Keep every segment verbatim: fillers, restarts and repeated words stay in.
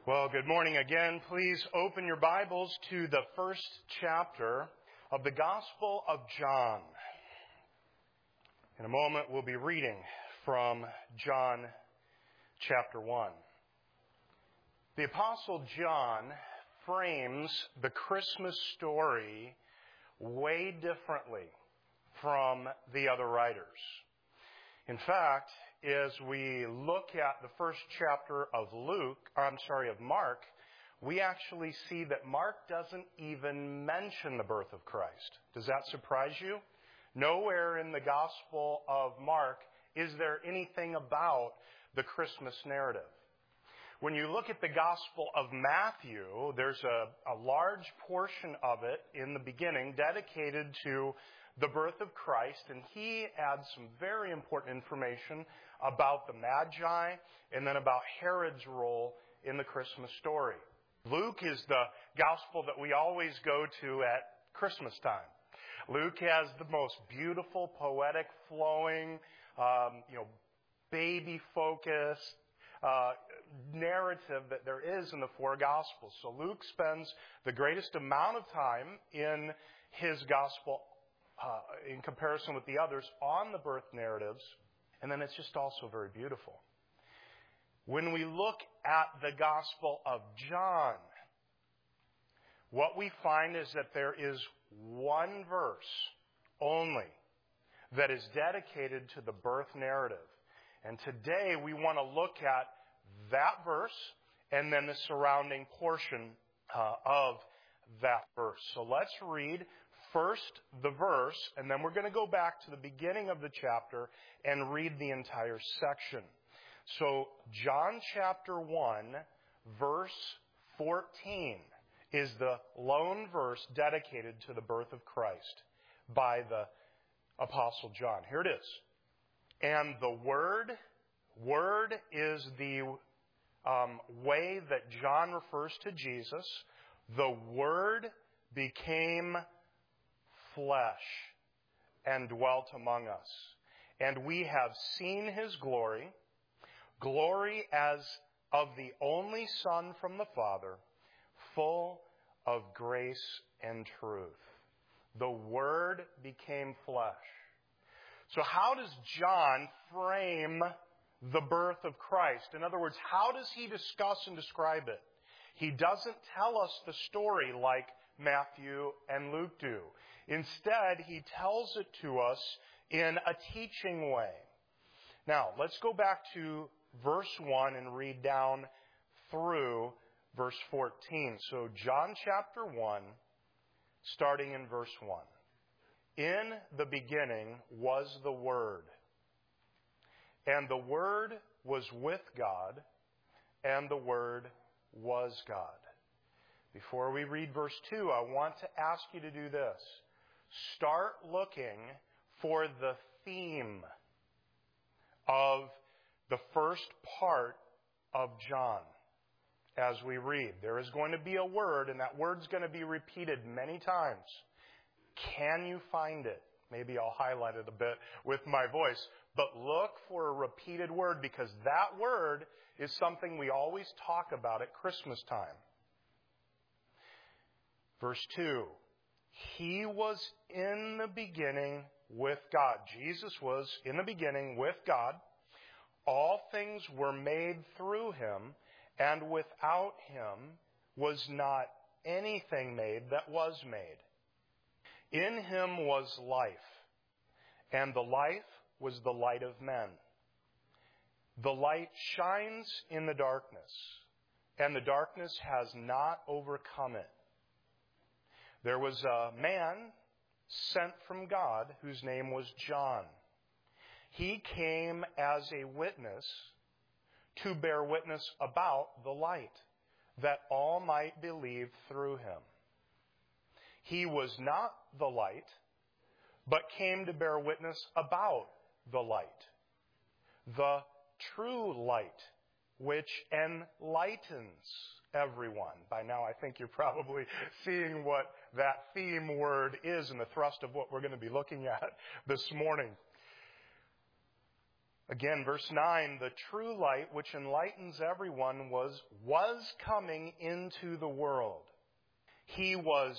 Well, good morning again. Please open your Bibles to the first chapter of the Gospel of John. In a moment, we'll be reading from John chapter one. The Apostle John frames the Christmas story way differently from the other writers. In fact, as we look at the first chapter of Luke, I'm sorry, of Mark, we actually see that Mark doesn't even mention the birth of Christ. Does that surprise you? Nowhere in the Gospel of Mark is there anything about the Christmas narrative. When you look at the Gospel of Matthew, there's a, a large portion of it in the beginning dedicated to the birth of Christ, and he adds some very important information about the Magi and then about Herod's role in the Christmas story. Luke is the gospel that we always go to at Christmas time. Luke has the most beautiful, poetic, flowing, um, you know, baby-focused uh, narrative that there is in the four Gospels. So Luke spends the greatest amount of time in his gospel Uh, in comparison with the others on the birth narratives, and then it's just also very beautiful. When we look at the Gospel of John, what we find is that there is one verse only that is dedicated to the birth narrative. And today we want to look at that verse and then the surrounding portion uh, of that verse. So let's read first the verse, and then we're going to go back to the beginning of the chapter and read the entire section. So John chapter one, verse fourteen is the lone verse dedicated to the birth of Christ by the Apostle John. Here it is. And the Word, Word is the um, way that John refers to Jesus. The Word became flesh and dwelt among us. And we have seen His glory, glory as of the only Son from the Father, full of grace and truth. The Word became flesh. So how does John frame the birth of Christ? In other words, how does he discuss and describe it? He doesn't tell us the story like Matthew and Luke do. Instead, he tells it to us in a teaching way. Now, let's go back to verse one and read down through verse fourteen. So, John chapter one, starting in verse one. In the beginning was the Word, and the Word was with God, and the Word was God. Before we read verse two, I want to ask you to do this. Start looking for the theme of the first part of John as we read. There is going to be a word, and that word's going to be repeated many times. Can you find it? Maybe I'll highlight it a bit with my voice. But look for a repeated word, because that word is something we always talk about at Christmas time. Verse two. He was in the beginning with God. Jesus was in the beginning with God. All things were made through Him, and without Him was not anything made that was made. In Him was life, and the life was the light of men. The light shines in the darkness, and the darkness has not overcome it. There was a man sent from God whose name was John. He came as a witness to bear witness about the light, that all might believe through him. He was not the light, but came to bear witness about the light, the true light, which enlightens everyone. By now, I think you're probably seeing what that theme word is and the thrust of what we're going to be looking at this morning. Again, verse nine, the true light which enlightens everyone was, was coming into the world. He was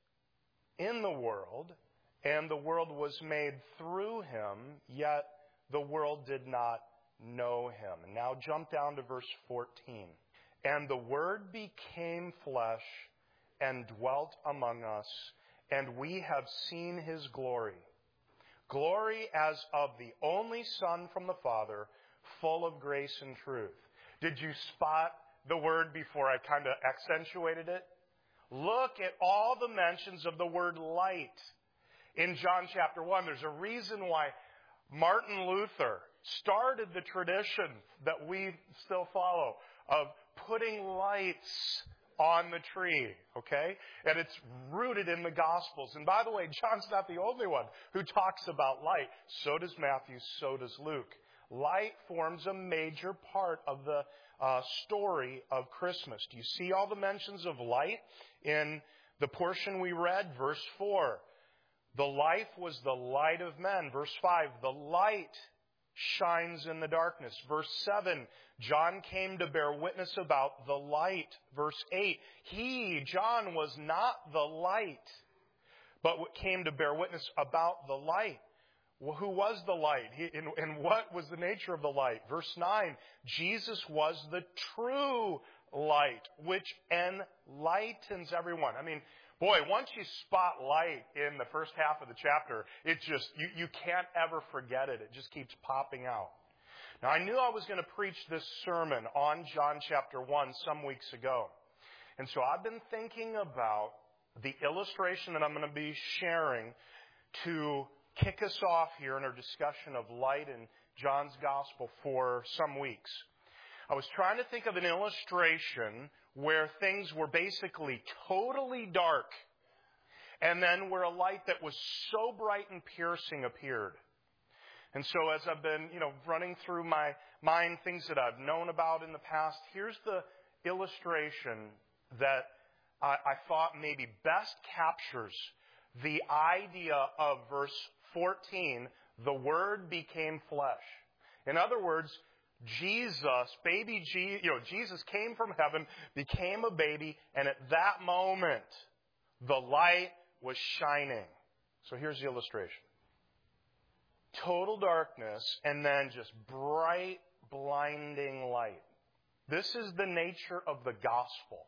in the world, and the world was made through him, yet the world did not know him. And now jump down to verse fourteen. And the Word became flesh and dwelt among us, and we have seen his glory. Glory as of the only Son from the Father, full of grace and truth. Did you spot the word before I kind of accentuated it? Look at all the mentions of the word light in John chapter one. There's a reason why Martin Luther started the tradition that we still follow of putting lights on the tree, okay? And it's rooted in the Gospels. And by the way, John's not the only one who talks about light. So does Matthew, so does Luke. Light forms a major part of the uh, story of Christmas. Do you see all the mentions of light in the portion we read? Verse four, the life was the light of men. Verse five, the light shines in the darkness. Verse seven, John came to bear witness about the light. Verse eight, he, John, was not the light, but came to bear witness about the light. Well, who was the light? He, and, and what was the nature of the light? Verse nine, Jesus was the true light, which enlightens everyone. I mean, boy, once you spot light in the first half of the chapter, it just, you, you can't ever forget it. It just keeps popping out. Now, I knew I was going to preach this sermon on John chapter one some weeks ago. And so I've been thinking about the illustration that I'm going to be sharing to kick us off here in our discussion of light in John's gospel for some weeks. I was trying to think of an illustration where things were basically totally dark, and then where a light that was so bright and piercing appeared. And so as I've been, you know, running through my mind things that I've known about in the past, here's the illustration that I, I thought maybe best captures the idea of verse fourteen, the Word became flesh. In other words, Jesus, baby G, you know, Jesus came from heaven, became a baby, and at that moment, the light was shining. So here's the illustration. Total darkness, and then just bright, blinding light. This is the nature of the gospel.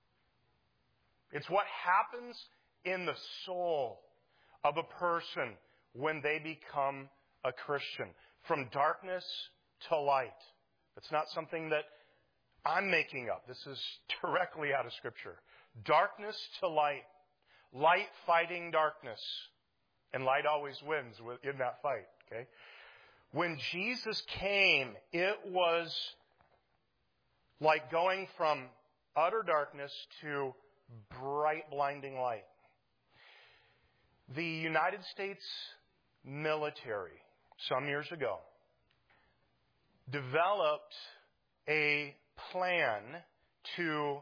It's what happens in the soul of a person when they become a Christian. From darkness to light. It's not something that I'm making up. This is directly out of Scripture. Darkness to light. Light fighting darkness. And light always wins in that fight. Okay? When Jesus came, it was like going from utter darkness to bright, blinding light. The United States military, some years ago, developed a plan to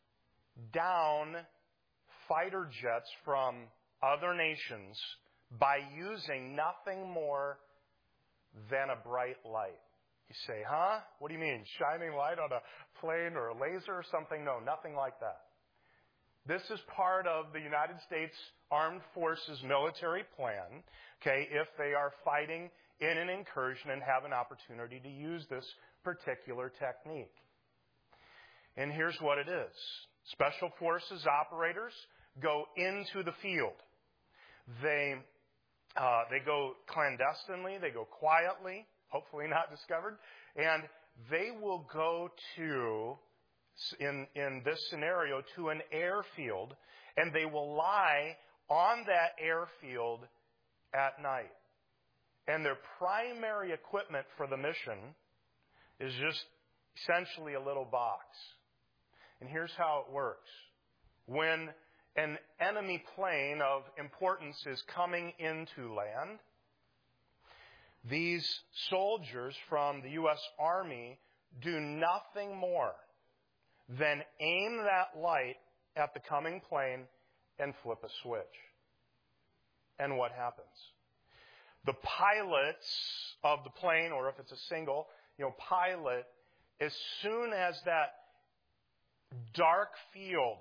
down fighter jets from other nations by using nothing more than a bright light. You say, huh? What do you mean? Shining light on a plane or a laser or something? No, nothing like that. This is part of the United States Armed Forces military plan, okay, if they are fighting in an incursion and have an opportunity to use this particular technique. And here's what it is. Special Forces operators go into the field. They, uh, they go clandestinely, they go quietly, hopefully not discovered, and they will go to, in, in this scenario, to an airfield, and they will lie on that airfield at night. And their primary equipment for the mission is just essentially a little box. And here's how it works. When an enemy plane of importance is coming into land, these soldiers from the U S Army do nothing more than aim that light at the coming plane and flip a switch. And what happens? the pilots of the plane, or if it's a single, you know, pilot, as soon as that dark field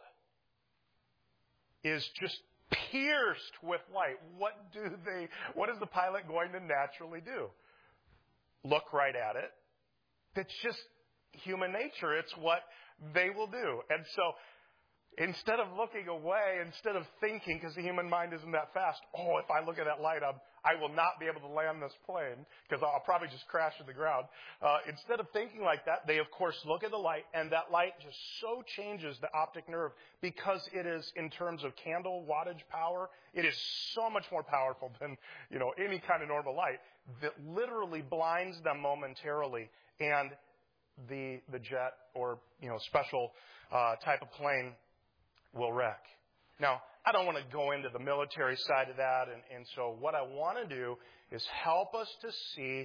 is just pierced with light, what do they, what is the pilot going to naturally do? Look right at it. It's just human nature. It's what they will do. And so instead of looking away, instead of thinking, because the human mind isn't that fast, oh, if I look at that light, I'm, I will not be able to land this plane because I'll probably just crash to the ground. Uh, instead of thinking like that, they, of course, look at the light, and that light just so changes the optic nerve because it is, in terms of candle wattage power, it is so much more powerful than, you know, any kind of normal light that literally blinds them momentarily, and the the jet or, you know, special uh, type of plane will wreck. Now, I don't want to go into the military side of that, and, and so what I want to do is help us to see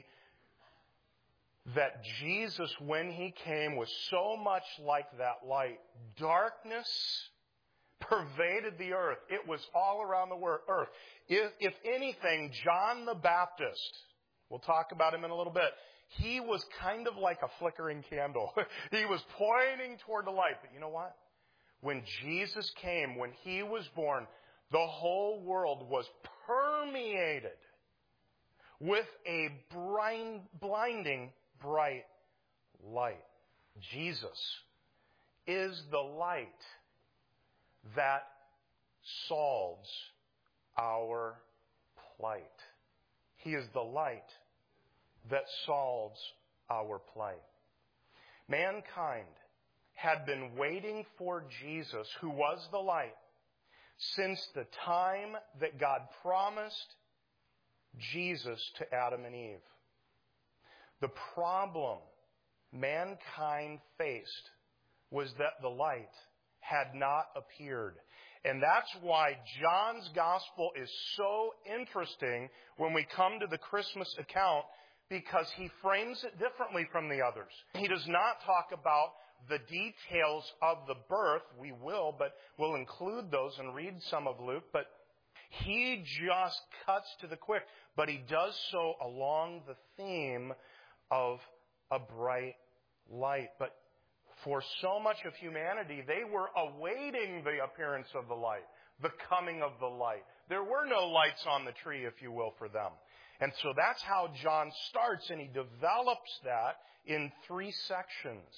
that Jesus, when He came, was so much like that light. Darkness pervaded the earth. It was all around the earth. If, if anything, John the Baptist, we'll talk about him in a little bit, he was kind of like a flickering candle. He was pointing toward the light. But you know what? When Jesus came, when He was born, the whole world was permeated with a blind, blinding bright light. Jesus is the light that solves our plight. He is the light that solves our plight. Mankind had been waiting for Jesus, who was the light, since the time that God promised Jesus to Adam and Eve. The problem mankind faced was that the light had not appeared. And that's why John's gospel is so interesting when we come to the Christmas account, because he frames it differently from the others. He does not talk about the details of the birth. We will, but we'll include those and read some of Luke. But he just cuts to the quick. But he does so along the theme of a bright light. But for so much of humanity, they were awaiting the appearance of the light, the coming of the light. There were no lights on the tree, if you will, for them. And so that's how John starts, and he develops that in three sections.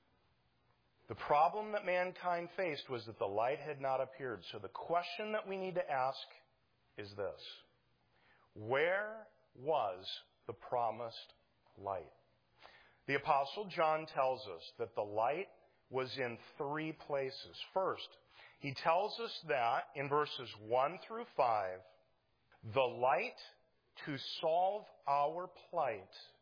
The problem that mankind faced was that the light had not appeared. So the question that we need to ask is this: where was the promised light? The Apostle John tells us that the light was in three places. First, he tells us that in verses one through five, the light to solve our plight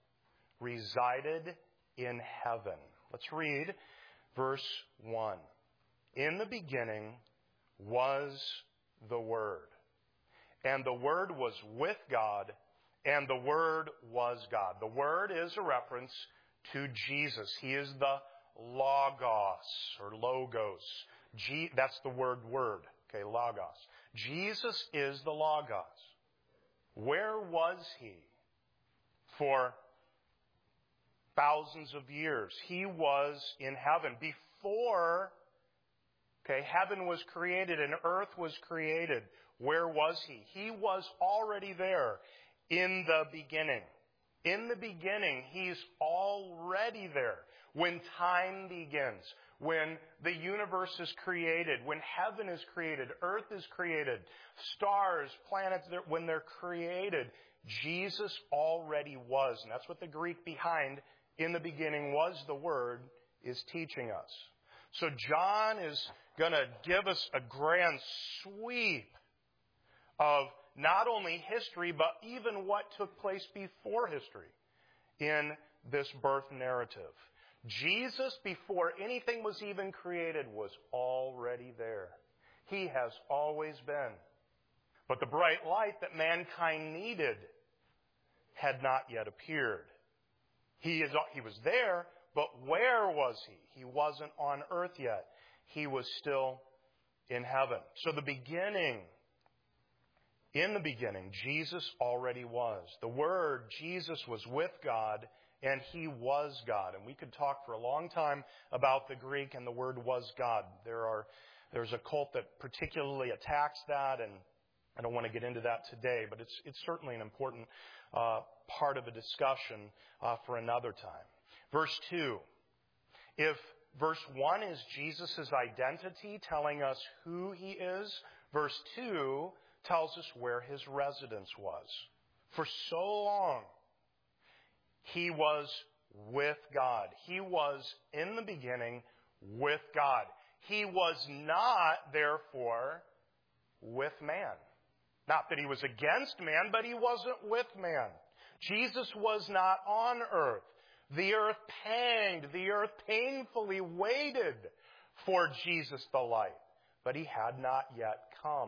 resided in heaven. Let's read verse one. In the beginning was the Word, and the Word was with God, and the Word was God. The Word is a reference to Jesus. He is the Logos, or Logos. G, that's the word word. Okay, Logos. Jesus is the Logos. Where was He for thousands of years? He was in heaven. Before, okay, heaven was created and earth was created, where was He? He was already there in the beginning. In the beginning, He's already there. When time begins, when the universe is created, when heaven is created, earth is created, stars, planets, when they're created, Jesus already was. And that's what the Greek behind "in the beginning was the Word" is teaching us. So John is going to give us a grand sweep of not only history, but even what took place before history in this birth narrative. Jesus, before anything was even created, was already there. He has always been. But the bright light that mankind needed had not yet appeared. He is, he was there, but where was He? He wasn't on earth yet. He was still in heaven. So the beginning In the beginning, Jesus already was. The Word, Jesus, was with God, and He was God. And we could talk for a long time about the Greek and the word was God. There are, there's a cult that particularly attacks that, and I don't want to get into that today, but it's, it's certainly an important uh, part of a discussion uh, for another time. Verse two. If verse one is Jesus' identity, telling us who He is, verse two tells us where His residence was. For so long, He was with God. He was in the beginning with God. He was not, therefore, with man. Not that He was against man, but He wasn't with man. Jesus was not on earth. The earth panged. The earth painfully waited for Jesus the light. But He had not yet come.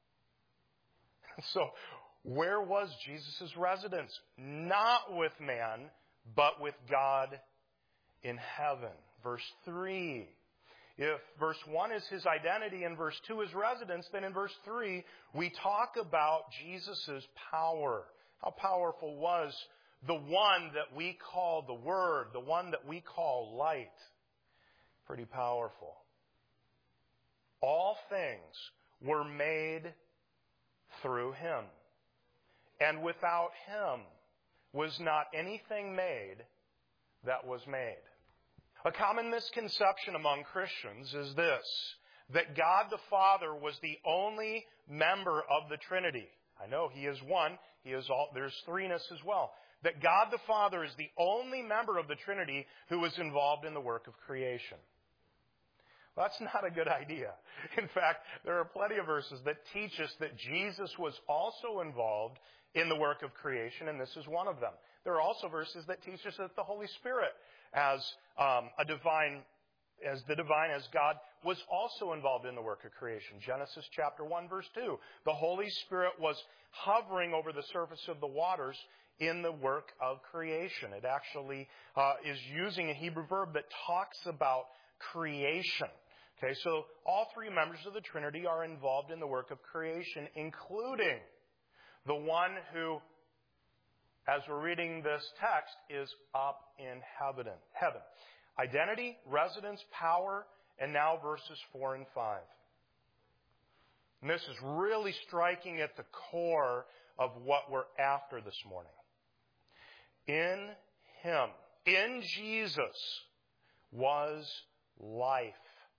So, where was Jesus' residence? Not with man, but with God in heaven. Verse three. If verse one is His identity and verse two is residence, then in verse three we talk about Jesus' power. How powerful was the one that we call the Word, the one that we call light? Pretty powerful. All things were made through Him. And without Him was not anything made that was made. A common misconception among Christians is this, that God the Father was the only member of the Trinity. I know He is one. He is all, there's threeness as well. That God the Father is the only member of the Trinity who was involved in the work of creation. Well, that's not a good idea. In fact, there are plenty of verses that teach us that Jesus was also involved in the work of creation, and this is one of them. There are also verses that teach us that the Holy Spirit, as um, a divine, as the divine, as God, was also involved in the work of creation. Genesis chapter one, verse two. The Holy Spirit was hovering over the surface of the waters in the work of creation. It actually uh, is using a Hebrew verb that talks about creation. Okay, so all three members of the Trinity are involved in the work of creation, including the one who, as we're reading this text, is up in heaven. Heaven. Identity, residence, power, and now verses four and five. And this is really striking at the core of what we're after this morning. In Him, in Jesus, was life.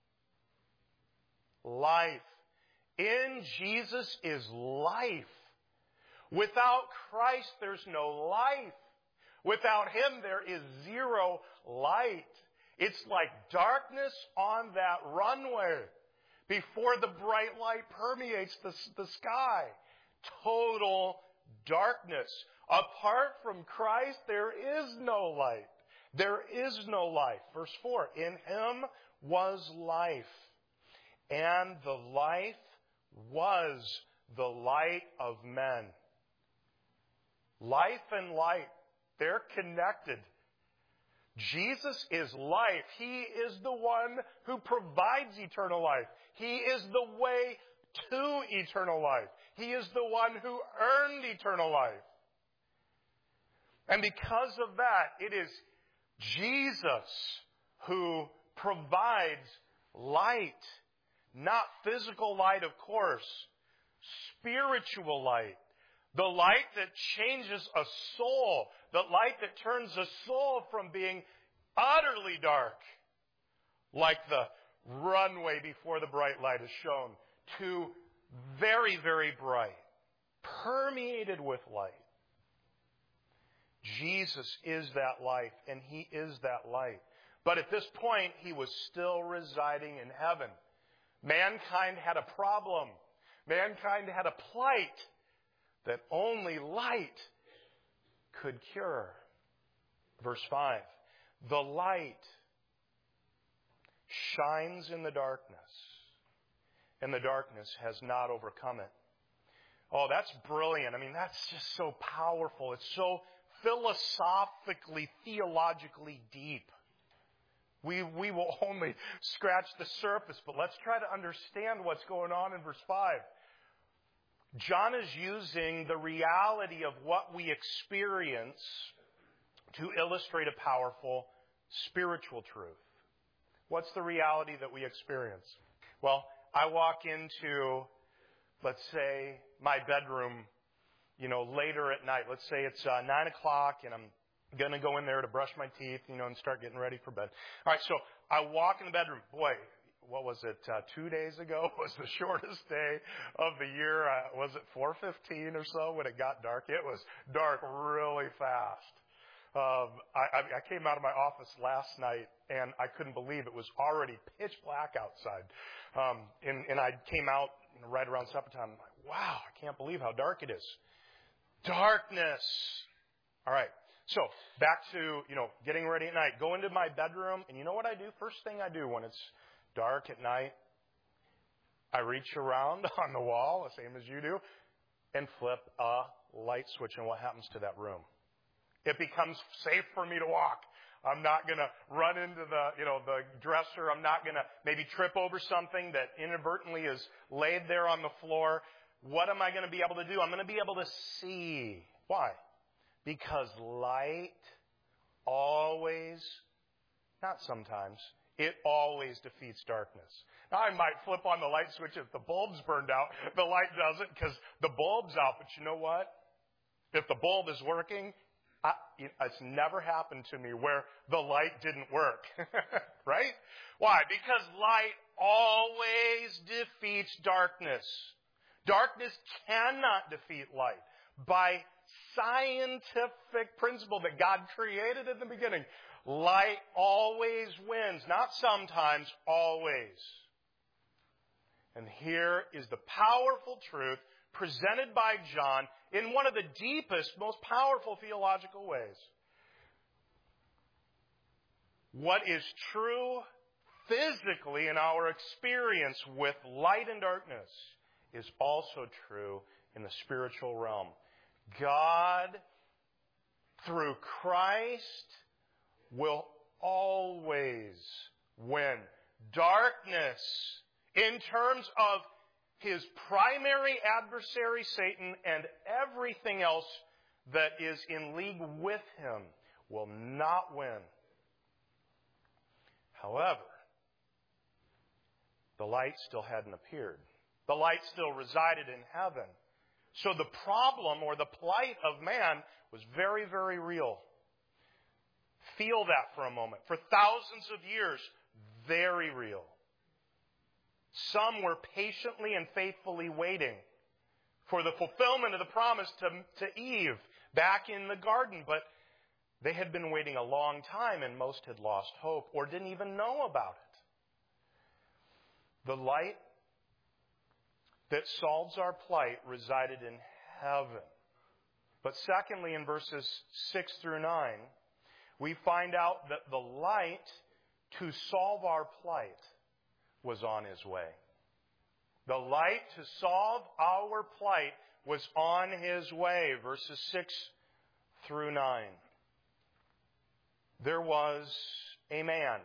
Life. In Jesus is life. Without Christ, there's no life. Without Him, there is zero light. It's like darkness on that runway before the bright light permeates the, the sky. Total darkness. Apart from Christ, there is no light. There is no life. Verse four, in Him was life, and the life was the light of men. Life and light, they're connected. Jesus is life. He is the one who provides eternal life. He is the way to eternal life. He is the one who earned eternal life. And because of that, it is Jesus who provides light. Not physical light, of course. Spiritual light. The light that changes a soul. The light that turns a soul from being utterly dark, like the runway before the bright light is shown, to very, very bright, permeated with light. Jesus is that life, and He is that light. But at this point, He was still residing in heaven. Mankind had a problem. Mankind had a plight that only light could cure. Verse five, the light shines in the darkness, and the darkness has not overcome it. Oh, that's brilliant. I mean, that's just so powerful. It's so philosophically, theologically deep. We, we will only scratch the surface, but let's try to understand what's going on in verse five. John is using the reality of what we experience to illustrate a powerful spiritual truth. What's the reality that we experience? Well, I walk into, let's say, my bedroom, you know, later at night. Let's say it's uh, nine o'clock and I'm going to go in there to brush my teeth, you know, and start getting ready for bed. All right, so I walk in the bedroom. Boy, what was it, uh, two days ago was the shortest day of the year. Uh, was it four fifteen or so when it got dark? It was dark really fast. Um, I, I came out of my office last night, and I couldn't believe it was already pitch black outside. Um, and, and I came out you know, right around supper time. I'm like, wow, I can't believe how dark it is. Darkness. All right. So back to, you know, getting ready at night. Go into my bedroom, and you know what I do? First thing I do when it's dark at night, I reach around on the wall, the same as you do, and flip a light switch. And what happens to that room? It becomes safe for me to walk. I'm not going to run into the, you know, the dresser. I'm not going to maybe trip over something that inadvertently is laid there on the floor. What am I going to be able to do? I'm going to be able to see. Why? Because light always, not sometimes, it always defeats darkness. Now, I might flip on the light switch if the bulb's burned out. The light doesn't because the bulb's out. But you know what? If the bulb is working, I, it's never happened to me where the light didn't work. Right? Why? Because light always defeats darkness. Darkness cannot defeat light. By scientific principle that God created in the beginning, light always wins. Not sometimes, always. And here is the powerful truth presented by John in one of the deepest, most powerful theological ways. What is true physically in our experience with light and darkness is also true in the spiritual realm. God, through Christ, will always win. Darkness, in terms of his primary adversary, Satan, and everything else that is in league with him, will not win. However, the light still hadn't appeared. The light still resided in heaven. So the problem or the plight of man was very, very real. Feel that for a moment. For thousands of years, very real. Some were patiently and faithfully waiting for the fulfillment of the promise to, to Eve back in the garden. But they had been waiting a long time, and most had lost hope or didn't even know about it. The light that solves our plight resided in heaven. But secondly, in verses six through nine, we find out that the light to solve our plight was on his way. The light to solve our plight was on his way. Verses six through nine. There was a man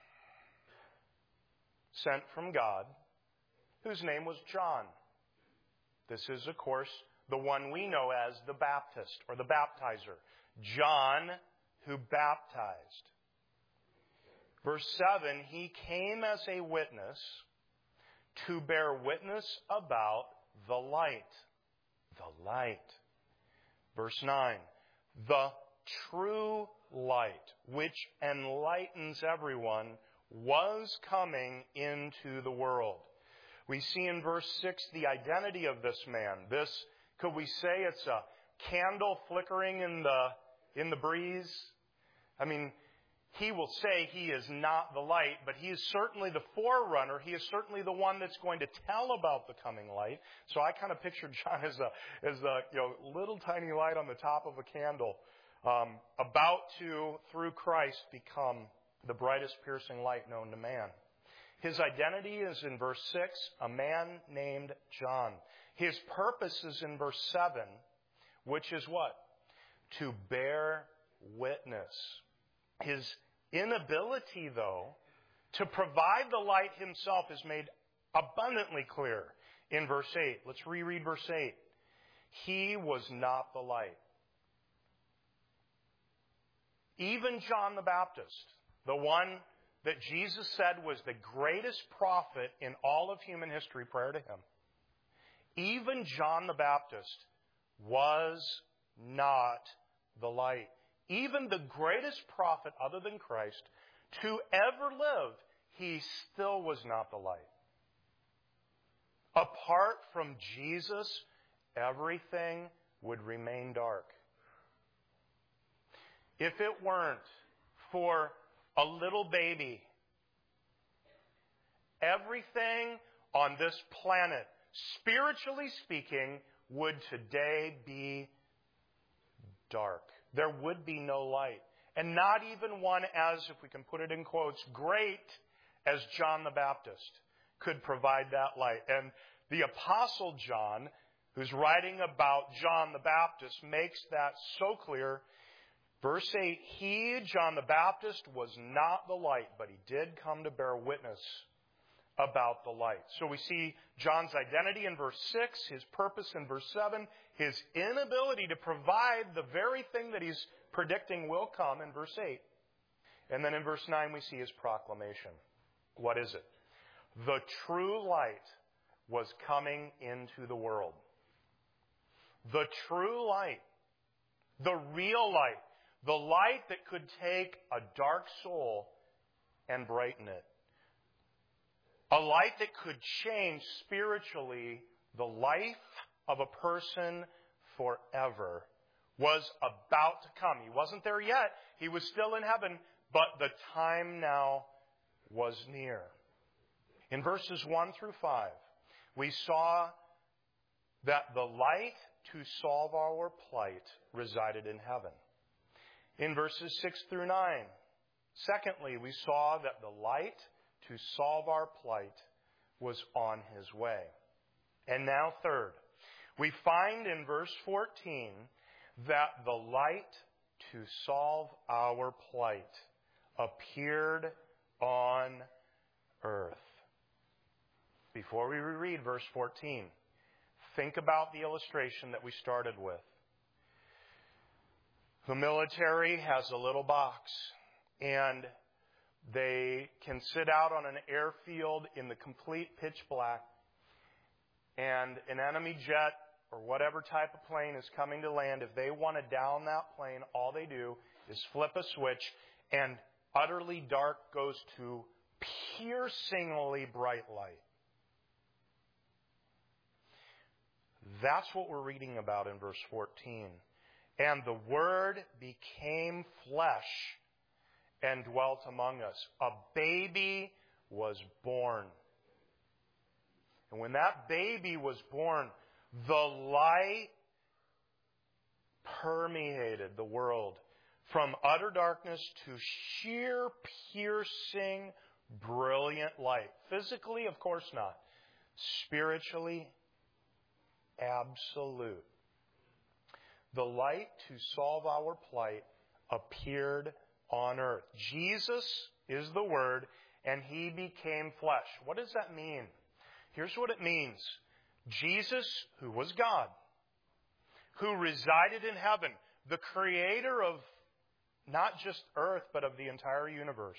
sent from God whose name was John. This is, of course, the one we know as the Baptist or the baptizer. John who baptized. Verse seven, he came as a witness to bear witness about the light. The light. Verse nine, the true light, which enlightens everyone, was coming into the world. We see in verse six the identity of this man. This, could we say it's a candle flickering in the, in the breeze? I mean, he will say he is not the light, but he is certainly the forerunner. He is certainly the one that's going to tell about the coming light. So I kind of pictured John as a, as a you know, little tiny light on the top of a candle, um, about to, through Christ, become the brightest piercing light known to man. His identity is in verse six, a man named John. His purpose is in verse seven, which is what? To bear witness. His inability, though, to provide the light himself is made abundantly clear in verse eight. Let's reread verse eight. he was not the light. Even John the Baptist, the one that Jesus said was the greatest prophet in all of human history prior to him, even John the Baptist was not the light. Even the greatest prophet other than Christ to ever live, he still was not the light. Apart from Jesus, everything would remain dark. If it weren't for a little baby, everything on this planet, spiritually speaking, would today be dark. There would be no light. And not even one as, if we can put it in quotes, great as John the Baptist could provide that light. And the Apostle John, who's writing about John the Baptist, makes that so clear. Verse eight, he, John the Baptist, was not the light, but he did come to bear witness about the light. So we see John's identity in verse six, his purpose in verse seven, his inability to provide the very thing that he's predicting will come in verse eight. And then in verse nine we see his proclamation. What is it? The true light was coming into the world. The true light, the real light, the light that could take a dark soul and brighten it. A light that could change spiritually the life of a person forever was about to come. He wasn't there yet. He was still in heaven, but the time now was near. In verses one through five, we saw that the light to solve our plight resided in heaven. In verses six through nine, secondly, we saw that the light to solve our plight was on his way. And now third, we find in verse fourteen that the light to solve our plight appeared on earth. Before we reread verse fourteen, think about the illustration that we started with. The military has a little box, and they can sit out on an airfield in the complete pitch black, and an enemy jet or whatever type of plane is coming to land. If they want to down that plane, all they do is flip a switch, and utterly dark goes to piercingly bright light. That's what we're reading about in verse fourteen. And the Word became flesh and dwelt among us. A baby was born. And when that baby was born, the light permeated the world from utter darkness to sheer, piercing, brilliant light. Physically, of course not. Spiritually, absolute. The light to solve our plight appeared on earth. Jesus is the Word, and He became flesh. What does that mean? Here's what it means. Jesus, who was God, who resided in heaven, the creator of not just earth, but of the entire universe,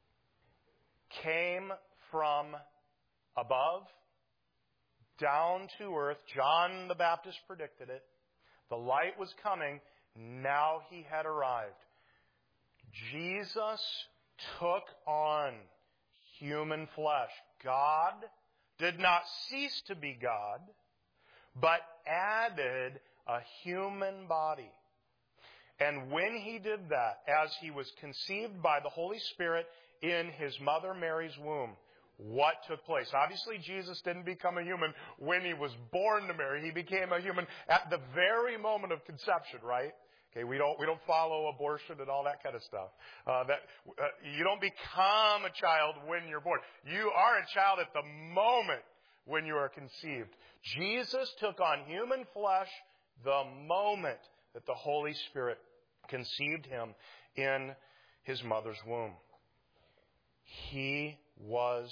came from above down to earth. John the Baptist predicted it. The light was coming. Now He had arrived. Jesus took on human flesh. God did not cease to be God, but added a human body. And when He did that, as He was conceived by the Holy Spirit in His mother Mary's womb, what took place? Obviously, Jesus didn't become a human when He was born to Mary. He became a human at the very moment of conception, right? Okay, we don't we don't follow abortion and all that kind of stuff. Uh, that uh, you don't become a child when you're born. You are a child at the moment when you are conceived. Jesus took on human flesh the moment that the Holy Spirit conceived Him in His mother's womb. He was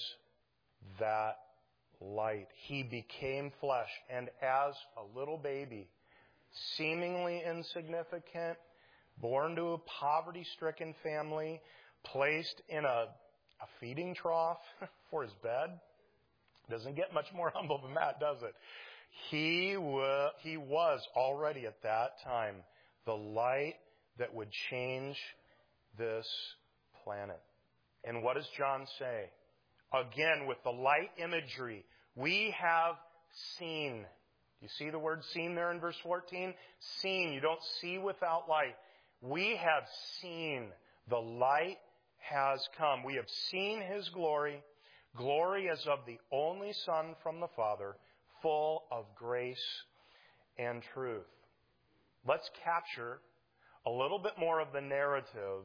that light. He became flesh, and as a little baby, seemingly insignificant, born to a poverty-stricken family, placed in a, a feeding trough for his bed. Doesn't get much more humble than that, does it? He, wa- he was already at that time the light that would change this planet. And what does John say? Again, with the light imagery, we have seen. You see the word seen there in verse fourteen? Seen. You don't see without light. We have seen. The light has come. We have seen His glory. Glory as of the only Son from the Father, full of grace and truth. Let's capture a little bit more of the narrative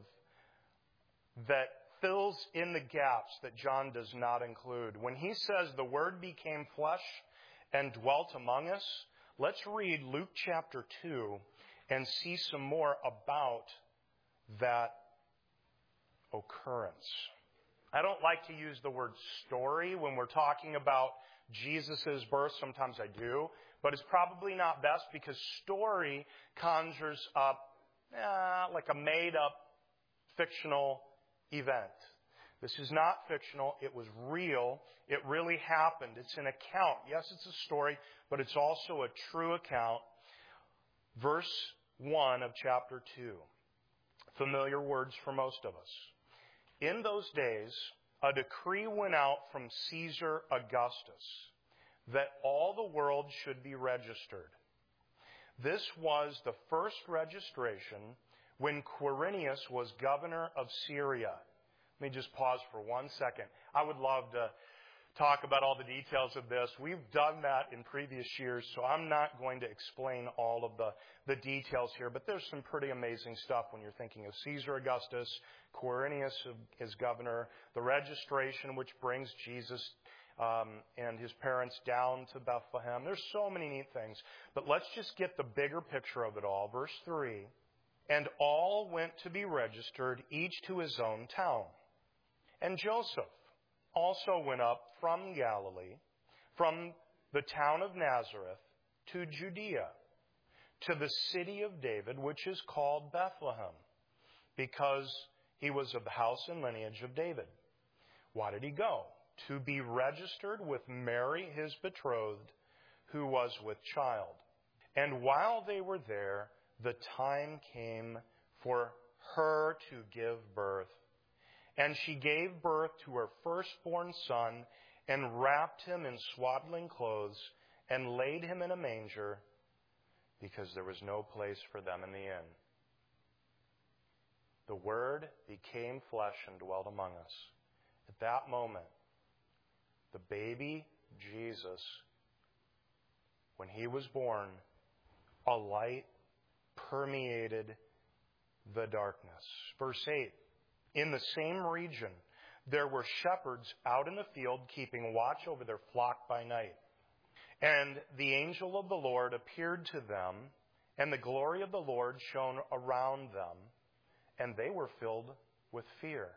that fills in the gaps that John does not include. When he says the Word became flesh and dwelt among us, let's read Luke chapter two and see some more about that occurrence. I don't like to use the word story when we're talking about Jesus' birth. Sometimes I do, but it's probably not best because story conjures up eh, like a made-up fictional event. This is not fictional. It was real. It really happened. It's an account. Yes, it's a story, but it's also a true account. Verse one of chapter two. Familiar words for most of us. In those days, a decree went out from Caesar Augustus that all the world should be registered. This was the first registration when Quirinius was governor of Syria. Let me just pause for one second. I would love to talk about all the details of this. We've done that in previous years, so I'm not going to explain all of the, the details here, but there's some pretty amazing stuff when you're thinking of Caesar Augustus, Quirinius as governor, the registration which brings Jesus um, and his parents down to Bethlehem. There's so many neat things, but let's just get the bigger picture of it all. Verse three, and all went to be registered, each to his own town. And Joseph also went up from Galilee, from the town of Nazareth, to Judea, to the city of David, which is called Bethlehem, because he was of the house and lineage of David. Why did he go? To be registered with Mary, his betrothed, who was with child. And while they were there, the time came for her to give birth. And she gave birth to her firstborn son, and wrapped him in swaddling clothes, and laid him in a manger, because there was no place for them in the inn. The Word became flesh and dwelt among us. At that moment, the baby Jesus, when he was born, a light permeated the darkness. Verse eight. In the same region, there were shepherds out in the field keeping watch over their flock by night. And the angel of the Lord appeared to them, and the glory of the Lord shone around them, and they were filled with fear.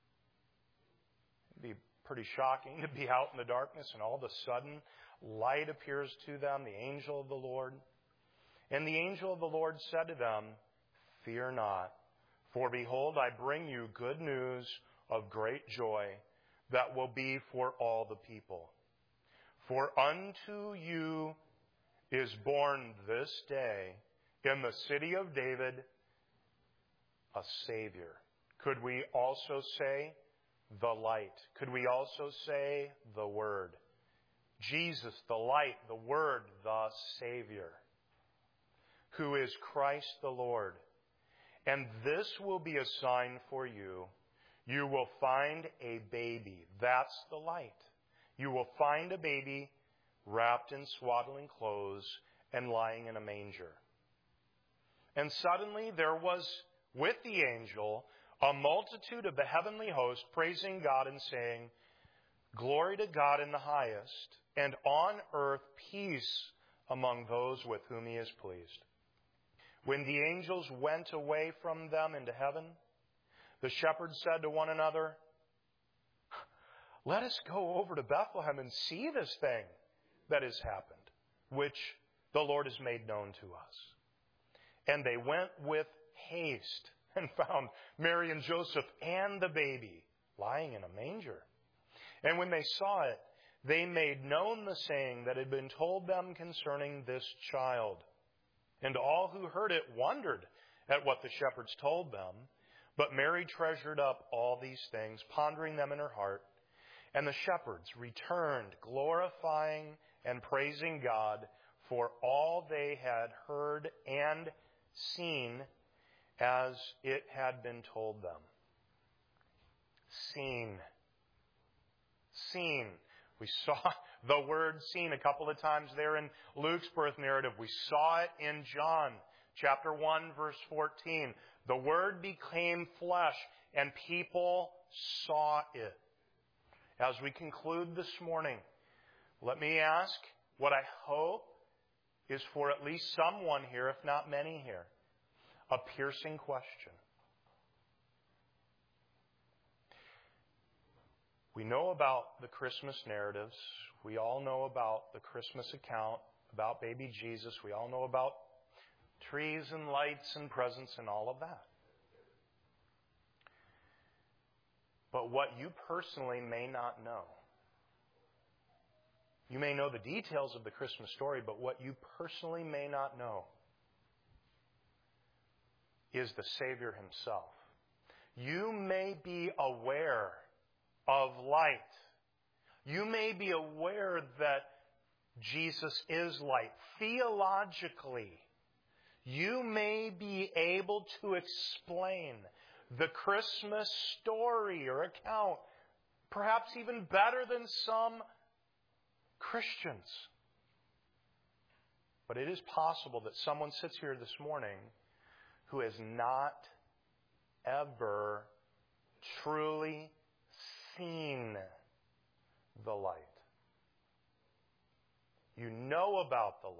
It'd be pretty shocking to be out in the darkness, and all of a sudden, light appears to them, the angel of the Lord. And the angel of the Lord said to them, fear not. For behold, I bring you good news of great joy that will be for all the people. For unto you is born this day in the city of David a Savior. Could we also say the light? Could we also say the Word? Jesus, the light, the Word, the Savior, who is Christ the Lord. And this will be a sign for you. You will find a baby. That's the light. You will find a baby wrapped in swaddling clothes and lying in a manger. And suddenly there was with the angel a multitude of the heavenly host praising God and saying, glory to God in the highest, and on earth peace among those with whom he is pleased. When the angels went away from them into heaven, the shepherds said to one another, let us go over to Bethlehem and see this thing that has happened, which the Lord has made known to us. And they went with haste and found Mary and Joseph and the baby lying in a manger. And when they saw it, they made known the saying that had been told them concerning this child. And all who heard it wondered at what the shepherds told them. But Mary treasured up all these things, pondering them in her heart. And the shepherds returned, glorifying and praising God for all they had heard and seen as it had been told them. Seen. Seen. We saw the word seen a couple of times there in Luke's birth narrative. We saw it in John chapter one, verse fourteen. The Word became flesh, and people saw it. As we conclude this morning, let me ask what I hope is for at least someone here, if not many here, a piercing question. We know about the Christmas narratives. We all know about the Christmas account, about baby Jesus. We all know about trees and lights and presents and all of that. But what you personally may not know, you may know the details of the Christmas story, but what you personally may not know is the Savior himself. You may be aware of light. You may be aware that Jesus is light. Theologically, you may be able to explain the Christmas story or account perhaps even better than some Christians. But it is possible that someone sits here this morning who has not ever truly seen the light. You know about the light.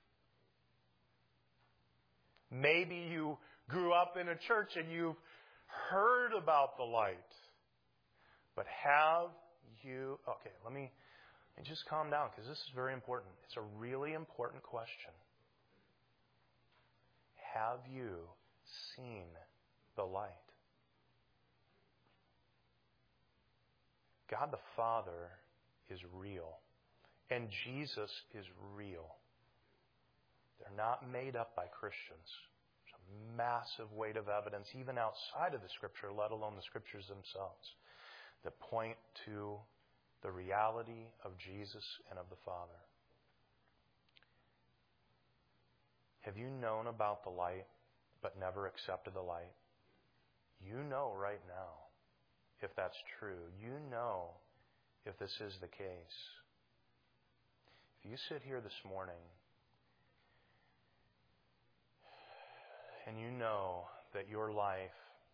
Maybe you grew up in a church and you've heard about the light. But have you... Okay, let me, let me just calm down because this is very important. It's a really important question. Have you seen the light? God the Father is real. And Jesus is real. They're not made up by Christians. There's a massive weight of evidence, even outside of the Scripture, let alone the Scriptures themselves, that point to the reality of Jesus and of the Father. Have you known about the light but never accepted the light? You know right now if that's true. You know if this is the case. If you sit here this morning and you know that your life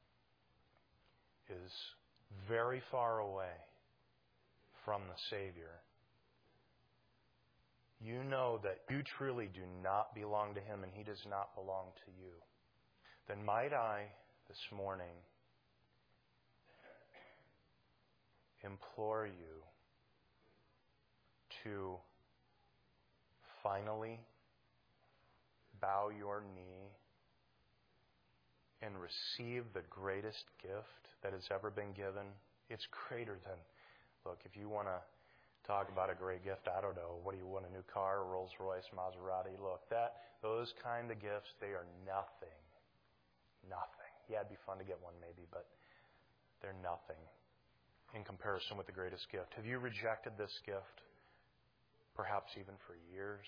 is very far away from the Savior, you know that you truly do not belong to Him and He does not belong to you, then might I this morning implore you to finally bow your knee and receive the greatest gift that has ever been given. It's greater than, look, if you want to talk about a great gift, I don't know, what do you want, a new car, Rolls Royce, Maserati? Look, that those kind of gifts, they are nothing. Nothing. Yeah, it'd be fun to get one maybe, but they're nothing in comparison with the greatest gift. Have you rejected this gift? Perhaps even for years?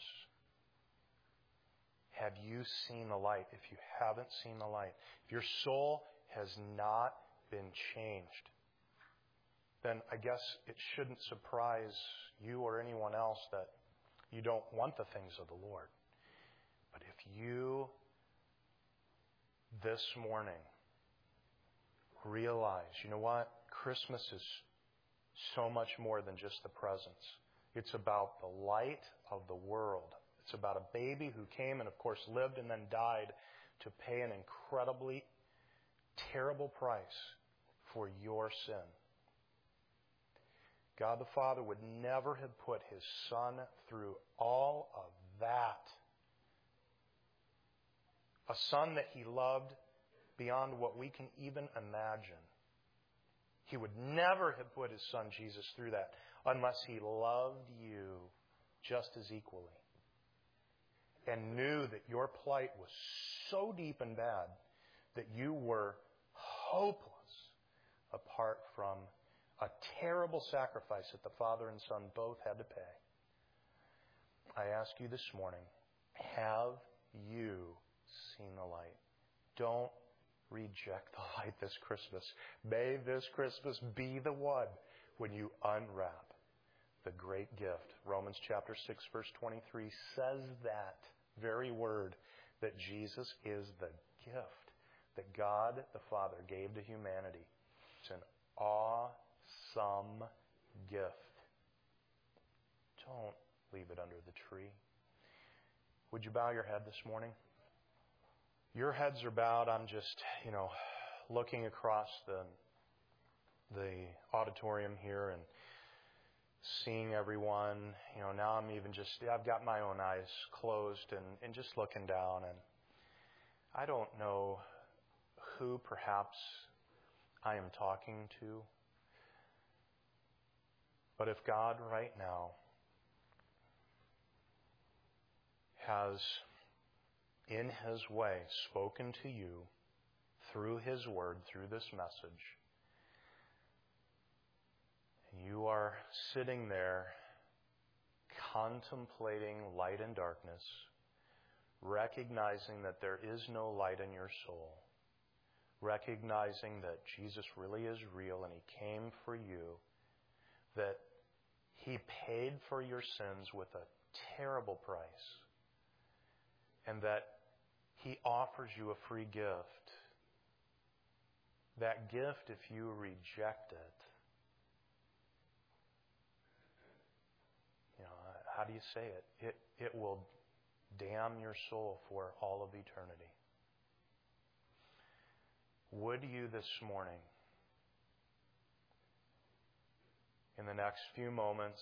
Have you seen the light? If you haven't seen the light, if your soul has not been changed, then I guess it shouldn't surprise you or anyone else that you don't want the things of the Lord. But if you this morning realize, you know what? Christmas is so much more than just the presents. It's about the light of the world. It's about a baby who came and, of course, lived and then died to pay an incredibly terrible price for your sin. God the Father would never have put His Son through all of that a Son that He loved beyond what we can even imagine. He would never have put His Son Jesus through that unless He loved you just as equally and knew that your plight was so deep and bad that you were hopeless apart from a terrible sacrifice that the Father and Son both had to pay. I ask you this morning, have you seen the light? Don't reject the light this Christmas. May this Christmas be the one when you unwrap the great gift. Romans chapter six, verse twenty-three says that very word, that Jesus is the gift that God the Father gave to humanity. It's an awesome gift. Don't leave it under the tree. Would you bow your head this morning? Your heads are bowed. I'm just, you know, looking across the the auditorium here and seeing everyone. You know, now I'm even just, I've got my own eyes closed and, and just looking down. And I don't know who perhaps I am talking to. But if God right now has in His way spoken to you through His Word, through this message, and you are sitting there contemplating light and darkness, recognizing that there is no light in your soul, recognizing that Jesus really is real and He came for you, that He paid for your sins with a terrible price, and that He offers you a free gift. That gift, if you reject it, you know, how do you say it? It, it will damn your soul for all of eternity. Would you this morning, in the next few moments,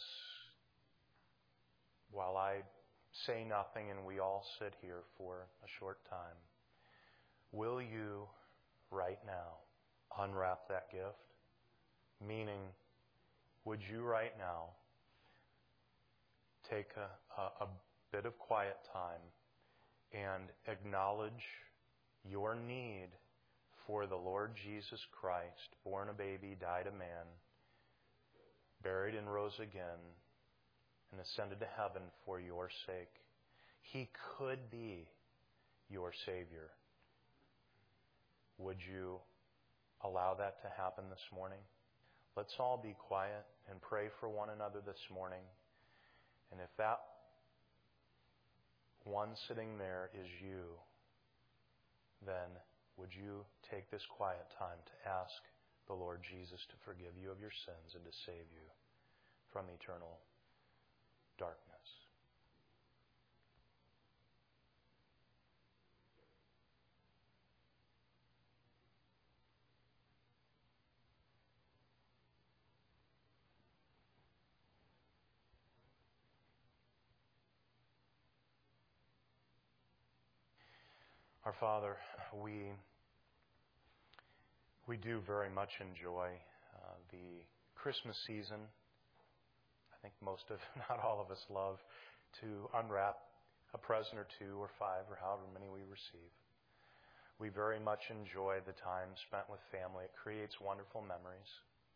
while I say nothing and we all sit here for a short time, will you right now unwrap that gift? Meaning, would you right now take a, a, a bit of quiet time and acknowledge your need for the Lord Jesus Christ, born a baby, died a man, buried and rose again, and ascended to heaven for your sake? He could be your Savior. Would you allow that to happen this morning? Let's all be quiet and pray for one another this morning. And if that one sitting there is you, then would you take this quiet time to ask the Lord Jesus to forgive you of your sins and to save you from eternal darkness? Our Father, we we do very much enjoy uh, the Christmas season. I think most of, not all of us, love to unwrap a present or two or five or however many we receive. We very much enjoy the time spent with family. It creates wonderful memories.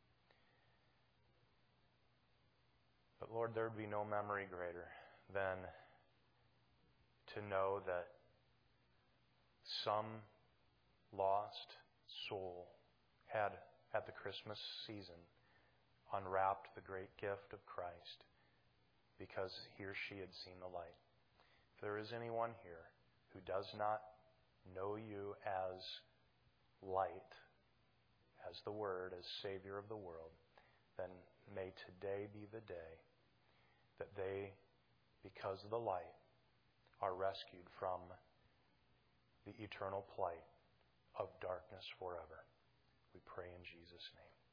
But Lord, there would be no memory greater than to know that some lost soul had, at the Christmas season, unwrapped the great gift of Christ because he or she had seen the light. If there is anyone here who does not know you as light, as the Word, as Savior of the world, then may today be the day that they, because of the light, are rescued from the eternal plight of darkness forever. We pray in Jesus' name.